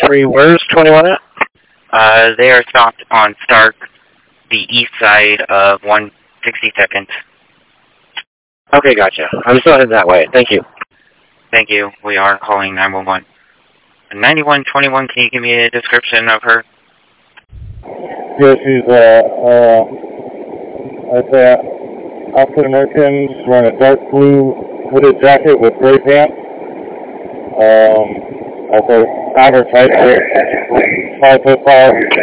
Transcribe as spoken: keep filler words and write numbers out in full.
three, where's twenty-one at? Uh, they are stopped on Stark, the east side of one sixty-second. Okay, gotcha. I'm still heading that way. Thank you. Thank you. We are calling nine one one. ninety-one twenty-one, can you give me a description of her? Yeah, she's, uh, uh, I'd say African American. She's wearing a dark blue hooded jacket with gray pants. Um, I'd say average height, five foot five.